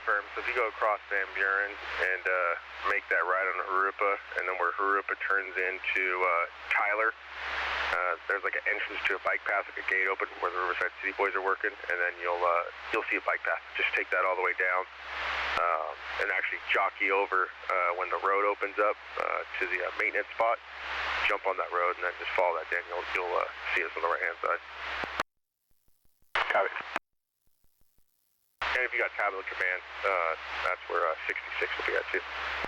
firm. So if you go across Van Buren and make that right on Jurupa, and then where Jurupa turns into Tyler, there's like an entrance to a bike path, like a gate open where the Riverside City Boys are working, and then you'll see a bike path. Just take that all the way down, and actually jockey over when the road opens up to the maintenance spot. Jump on that road and then just follow that down. You'll see us on the right-hand side. Copy. And if you got tablet command, that's where 66 will be at too.